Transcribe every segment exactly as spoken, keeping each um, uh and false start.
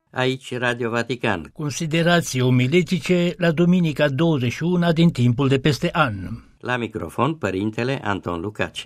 Aici Radio Vatican. Considerații omiletice la Duminica douăzeci și unu din timpul de peste an. La microfon, Părintele Anton Lucaci.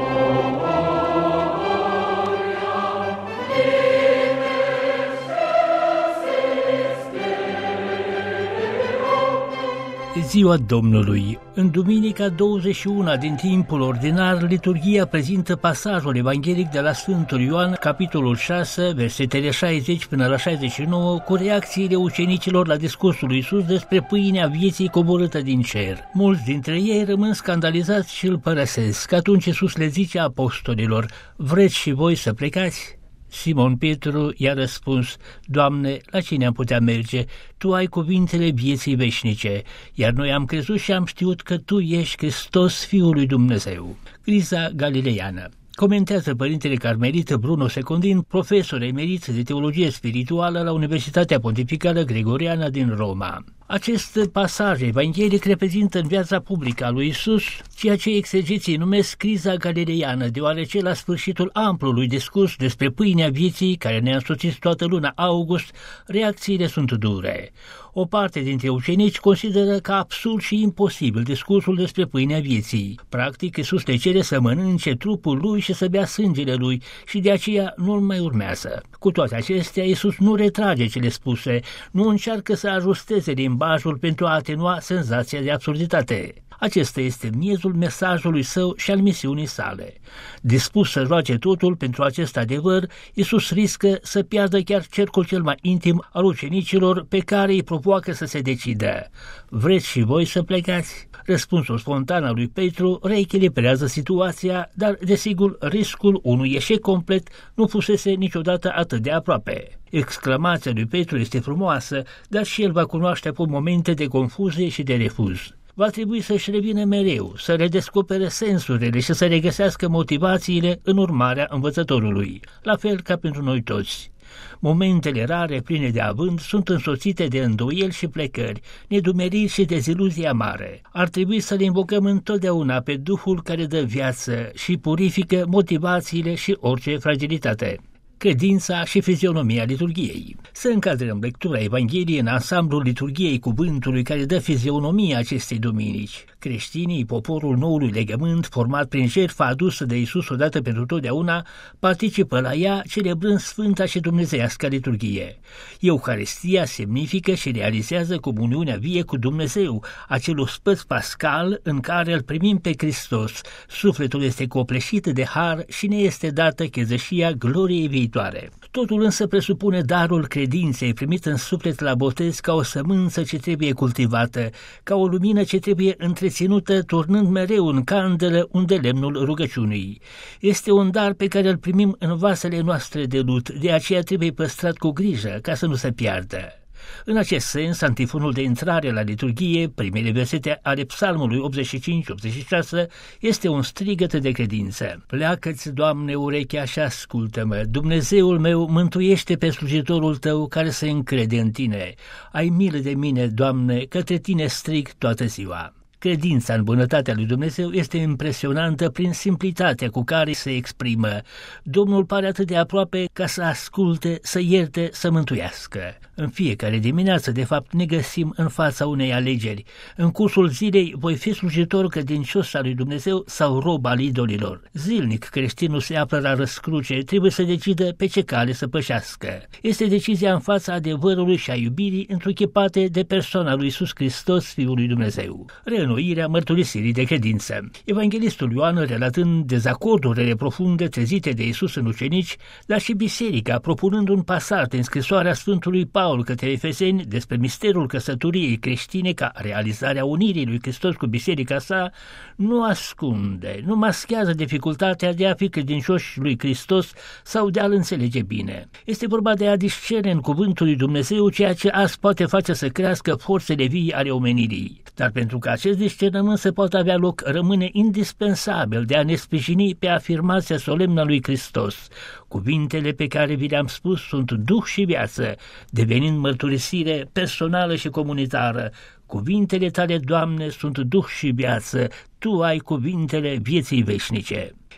Ziua Domnului. În Duminica douăzeci și unu din timpul ordinar, liturghia prezintă pasajul evanghelic de la Sfântul Ioan, capitolul șase, versetele șaizeci până la șaizeci și nouă, cu reacțiile ucenicilor la discursul lui Iisus despre pâinea vieții coborâtă din cer. Mulți dintre ei rămân scandalizați și îl părăsesc. Atunci Iisus le zice apostolilor: vreți și voi să plecați? Simon Petru i-a răspuns: Doamne, la cine am putea merge? Tu ai cuvintele vieții veșnice, iar noi am crezut și am știut că Tu ești Hristos, Fiul lui Dumnezeu. Criza galileiană. Comentează Părintele Carmelit Bruno Secundin, profesor emerit de teologie spirituală la Universitatea Pontificală Gregoriană din Roma. Acest pasaj evanghelic reprezintă în viața publică a lui Iisus ceea ce exegeții numesc criza galileiană, deoarece la sfârșitul amplului discurs despre pâinea vieții, care ne-a însoțit toată luna august, reacțiile sunt dure. O parte dintre ucenici consideră ca absurd și imposibil discursul despre pâinea vieții. Practic, Iisus le cere să mănânce trupul lui și să bea sângele lui și de aceea nu-l mai urmează. Cu toate acestea, Iisus nu retrage cele spuse, nu încearcă să ajusteze limbajul pentru a atenua senzația de absurditate. Acesta este miezul mesajului său și al misiunii sale. Dispus să joace totul pentru acest adevăr, Iisus riscă să piardă chiar cercul cel mai intim al ucenicilor pe care îi provoacă să se decidă. Vreți și voi să plecați? Răspunsul spontan al lui Petru reechilibrează situația, dar, desigur, riscul unui eșec complet nu fusese niciodată atât de aproape. Exclamația lui Petru este frumoasă, dar și el va cunoaște apoi momente de confuzie și de refuz. Va trebui să-și revină mereu, să redescopere sensurile și să regăsească motivațiile în urmarea învățătorului, la fel ca pentru noi toți. Momentele rare, pline de avânt, sunt însoțite de îndoieli și plecări, nedumeriri și deziluzii amare. Ar trebui să le invocăm întotdeauna pe Duhul care dă viață și purifică motivațiile și orice fragilitate. Credința și fizionomia liturghiei. Să încadrăm lectura Evangheliei în ansamblul liturghiei cuvântului care dă fizionomia acestei duminici. Creștinii, poporul noului legământ, format prin jertfa adusă de Iisus odată pentru totdeauna, participă la ea celebrând sfânta și dumnezeiască liturghie. Euharistia semnifică și realizează comuniunea vie cu Dumnezeu, acel ospăț pascal în care îl primim pe Hristos. Sufletul este copleșit de har și ne este dată chezășia gloriei viitoare. Totul însă presupune darul credinței primit în suflet la botez ca o sămânță ce trebuie cultivată, ca o lumină ce trebuie întreținută turnând mereu în candelă unde lemnul rugăciunii. Este un dar pe care îl primim în vasele noastre de lut, de aceea trebuie păstrat cu grijă ca să nu se piardă. În acest sens, antifonul de intrare la liturghie, primele versete ale psalmului optzeci și cinci optzeci și șase, este un strigăt de credință. Pleacă-ți, Doamne, urechea și ascultă-mă. Dumnezeul meu, mântuiește pe slujitorul Tău care se încrede în Tine. Ai milă de mine, Doamne, către Tine strig toată ziua. Credința în bunătatea lui Dumnezeu este impresionantă prin simplitatea cu care se exprimă. Domnul pare atât de aproape ca să asculte, să ierte, să mântuiască. În fiecare dimineață, de fapt, ne găsim în fața unei alegeri. În cursul zilei voi fi slujitor credincios al lui Dumnezeu sau rob al idolilor. Zilnic creștinul se află la răscruce, trebuie să decidă pe ce cale să pășească. Este decizia în fața adevărului și a iubirii întruchipate de persoana lui Iisus Hristos, Fiul lui Dumnezeu. Reînnoirea mărturisirii de credință. Evanghelistul Ioan, relatând dezacordurile profunde trezite de Iisus în ucenici, dar și biserica, propunând un pasaj din scrisoarea Sfântului Paul către Efeseni despre misterul căsătoriei creștine ca realizarea unirii lui Hristos cu biserica sa, nu ascunde, nu maschează dificultatea de a fi credincioși lui Hristos sau de a-L înțelege bine. Este vorba de a discerne în cuvântul lui Dumnezeu ceea ce azi poate face să crească forțele vii ale omenirii. Dar pentru că acest discernământ să poată avea loc, rămâne indispensabil de a ne sprijini pe afirmația solemnă a lui Hristos. Cuvintele pe care vi le-am spus sunt duh și viață, devenind mărturisire personală și comunitară. Cuvintele tale, Doamne, sunt duh și viață, Tu ai cuvintele vieții veșnice.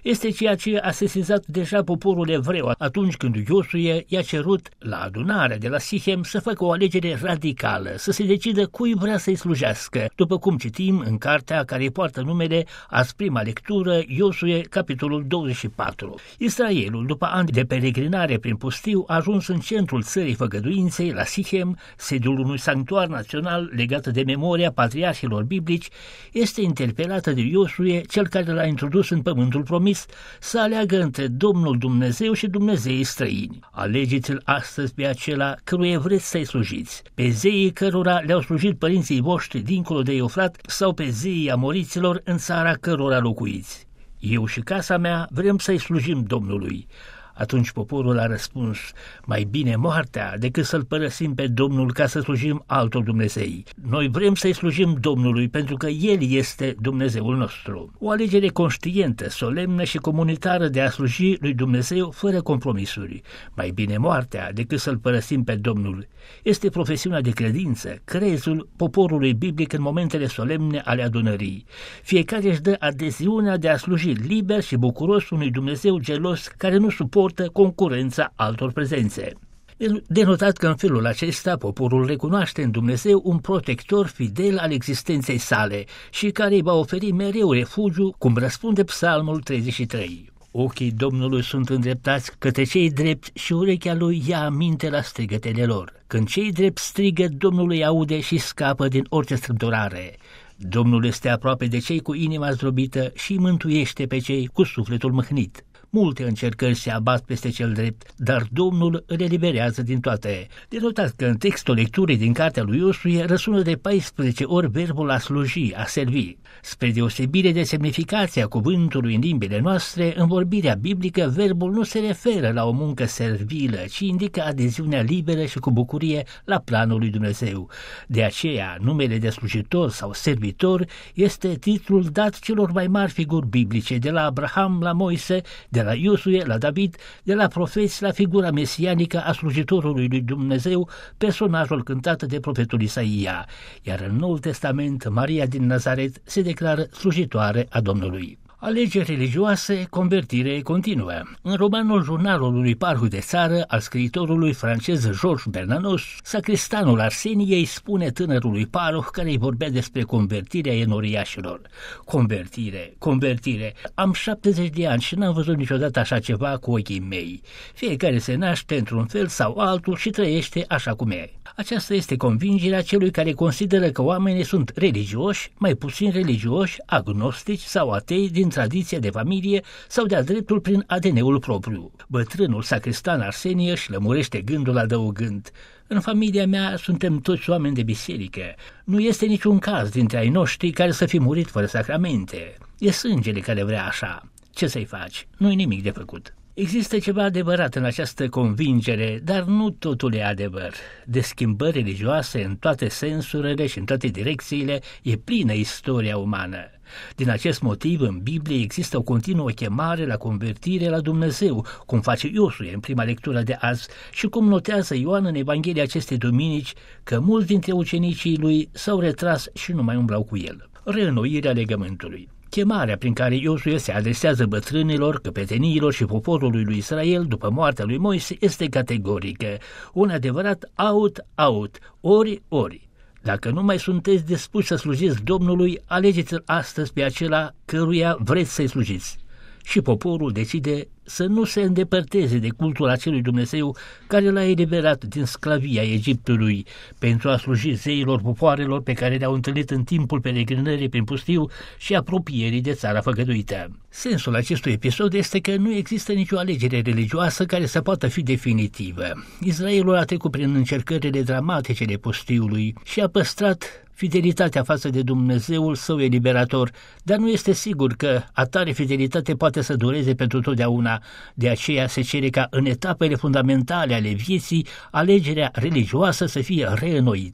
Este ceea ce a sesizat deja poporul evreu atunci când Iosue i-a cerut la adunarea de la Sichem să facă o alegere radicală, să se decidă cui vrea să-i slujească, după cum citim în cartea care poartă numele azi prima lectură, Iosue, capitolul douăzeci și patru. Israelul, după ani de peregrinare prin pustiu, a ajuns în centrul țării făgăduinței, la Sichem, sediul unui sanctuar național legat de memoria patriarhilor biblici, este interpelată de Iosue, cel care l-a introdus în pământul promis, să aleagă între Domnul Dumnezeu și Dumnezeii străini. Alegeți-l astăzi pe acela căruia vreți să-i slujiți, pe zeii cărora le-au slujit părinții voștri dincolo de Eufrat sau pe zeii amoriților în țara cărora locuiți. Eu și casa mea vrem să-i slujim Domnului. Atunci poporul a răspuns, mai bine moartea decât să-L părăsim pe Domnul ca să slujim altor Dumnezei. Noi vrem să-i slujim Domnului pentru că El este Dumnezeul nostru. O alegere conștientă, solemnă și comunitară de a sluji lui Dumnezeu fără compromisuri. Mai bine moartea decât să-L părăsim pe Domnul. Este profesiunea de credință, crezul poporului biblic în momentele solemne ale adunării. Fiecare își dă adeziunea de a sluji liber și bucuros unui Dumnezeu gelos care nu suportă concurența altor prezențe. De notat că în felul acesta poporul recunoaște în Dumnezeu un protector fidel al existenței sale și care îi va oferi mereu refugiu, cum răspunde Psalmul treizeci și trei. Ochii Domnului sunt îndreptați către cei drepți și urechea lui ia aminte la strigătele lor. Când cei drepți strigă, Domnul îi aude și scapă din orice strâmtorare. Domnul este aproape de cei cu inima zdrobită și îi mântuiește pe cei cu sufletul mâhnit. Multe încercări se abat peste cel drept, dar Domnul îl eliberează din toate. De notat că în textul lecturii din cartea lui Iosue răsună de paisprezece ori verbul a sluji, a servi. Spre deosebire de semnificația cuvântului în limbile noastre, în vorbirea biblică verbul nu se referă la o muncă servilă, ci indică adeziunea liberă și cu bucurie la planul lui Dumnezeu. De aceea, numele de slujitor sau servitor este titlul dat celor mai mari figuri biblice, de la Abraham la Moise, de de la Iosue la David, de la profeți la figura mesianică a slujitorului lui Dumnezeu, personajul cântat de profetul Isaia, iar în Noul Testament Maria din Nazaret se declară slujitoare a Domnului. Alegeri religioase, convertire continuă. În romanul Jurnalului Parhu de țară al scriitorului francez Georges Bernanos, sacristanul Arseniei spune tânărului paroh care îi vorbea despre convertirea enoriașilor. Convertire, convertire, am șaptezeci de ani și n-am văzut niciodată așa ceva cu ochii mei. Fiecare se naște într-un fel sau altul și trăiește așa cum e. Aceasta este convingerea celui care consideră că oamenii sunt religioși, mai puțin religioși, agnostici sau atei din tradiția de familie sau de-a dreptul prin A D N-ul propriu. Bătrânul sacristan Arsenie își lămurește gândul adăugând: în familia mea suntem toți oameni de biserică. Nu este niciun caz dintre ai noștri care să fi murit fără sacramente. E sângele care vrea așa. Ce să-i faci? Nu-i nimic de făcut. Există ceva adevărat în această convingere, dar nu totul e adevăr. De schimbări religioase în toate sensurile și în toate direcțiile e plină istoria umană. Din acest motiv, în Biblie există o continuă chemare la convertire la Dumnezeu, cum face Iosue în prima lectură de azi și cum notează Ioan în Evanghelia acestei duminici, că mulți dintre ucenicii lui s-au retras și nu mai umblau cu el. Reînnoirea legământului. Chemarea prin care Iosue se adresează bătrânilor, căpeteniilor și poporului lui Israel după moartea lui Moise este categorică, un adevărat aut-aut, ori-ori. Dacă nu mai sunteți dispuși să slujiți Domnului, alegeți-l astăzi pe acela căruia vreți să-i slujiți. Și poporul decide să nu se îndepărteze de cultul acelui Dumnezeu care l-a eliberat din sclavia Egiptului pentru a sluji zeilor popoarelor pe care le-au întâlnit în timpul peregrinării prin pustiu și apropierii de țara făgăduită. Sensul acestui episod este că nu există nicio alegere religioasă care să poată fi definitivă. Israelul a trecut prin încercările dramatice de pustiului și a păstrat fidelitatea față de Dumnezeul său eliberator, dar nu este sigur că atare fidelitate poate să dureze pentru totdeauna. De aceea se cere ca în etapele fundamentale ale vieții alegerea religioasă să fie reînnoită.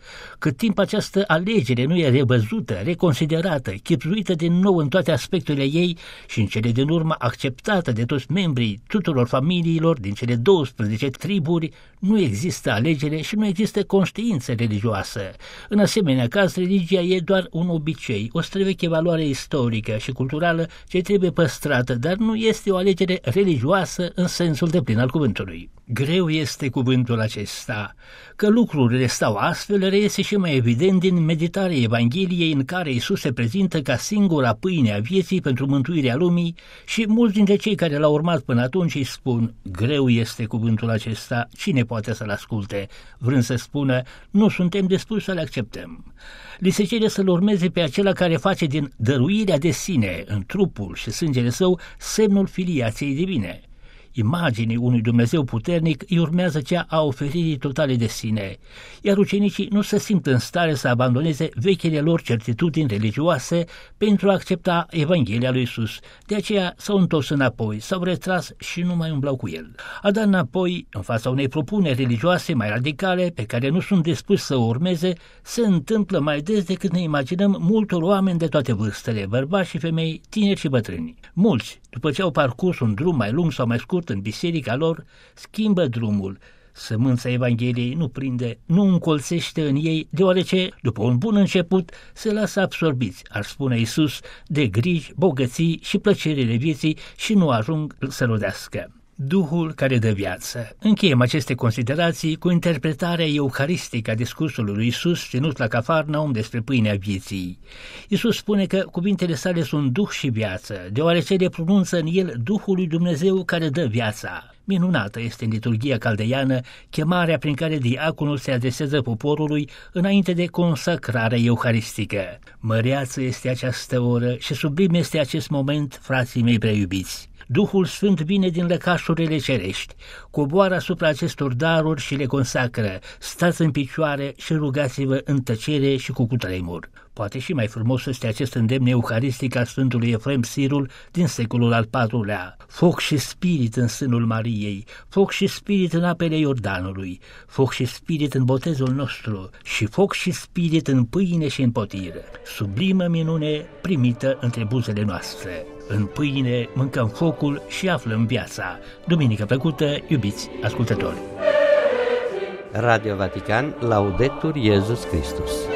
Cât timp această alegere nu e revăzută, reconsiderată, chipzuită din nou în toate aspectele ei și în cele din urmă acceptată de toți membrii tuturor familiilor din cele douăsprezece triburi, nu există alegere și nu există conștiință religioasă. În asemenea caz, religia e doar un obicei, o străveche valoare istorică și culturală ce trebuie păstrată, dar nu este o alegere religioasă în sensul deplin al cuvântului. Greu este cuvântul acesta. Că lucrurile stau astfel reiese și mai evident din meditarea Evangheliei în care Iisus se prezintă ca singura pâine a vieții pentru mântuirea lumii și mulți dintre cei care l-au urmat până atunci îi spun: greu este cuvântul acesta, cine poate să-l asculte? Vrând să spună, nu suntem dispuși să-l acceptăm. Li se cere să-l urmeze pe acela care face din dăruirea de sine în trupul și sângele său semnul filiației divine. Imaginii unui Dumnezeu puternic îi urmează cea a oferirii totale de sine, iar ucenicii nu se simt în stare să abandoneze vechile lor certitudini religioase pentru a accepta Evanghelia lui Iisus. De aceea s-au întors înapoi, s-au retras și nu mai umblau cu el. A dat înapoi în fața unei propuneri religioase mai radicale pe care nu sunt dispuși să o urmeze se întâmplă mai des decât ne imaginăm multor oameni de toate vârstele, bărbați și femei, tineri și bătrâni. Mulți, după ce au parcurs un drum mai lung sau mai scurt în biserica lor, schimbă drumul. Sămânța Evangheliei nu prinde, nu încolțește în ei, deoarece, după un bun început, se lasă absorbiți, ar spune Iisus, de griji, bogății și plăcerile vieții și nu ajung să rodească. Duhul care dă viață. Încheiem aceste considerații cu interpretarea euharistică a discursului lui Iisus ținut la Cafarnaum despre pâinea vieții. Iisus spune că cuvintele sale sunt duh și viață, deoarece le pronunță în el Duhul lui Dumnezeu care dă viața. Minunată este în liturghia caldeiană chemarea prin care diaconul se adresează poporului înainte de consacrarea euharistică. Măreață este această oră și sublim este acest moment, frații mei preiubiți. Duhul Sfânt vine din lăcașurile cerești, coboară asupra acestor daruri și le consacră. Stați în picioare și rugați-vă în tăcere și cu cutremur. Poate și mai frumos este acest îndemn euharistic al Sfântului Efrem Sirul din secolul al patrulea. Foc și spirit în sânul Mariei, foc și spirit în apele Iordanului, foc și spirit în botezul nostru și foc și spirit în pâine și în potire. Sublimă minune primită între buzele noastre. În pâine mâncăm focul și aflăm viața. Duminică plăcută, iubiți ascultători! Radio Vatican, Laudetur Iesus Christus.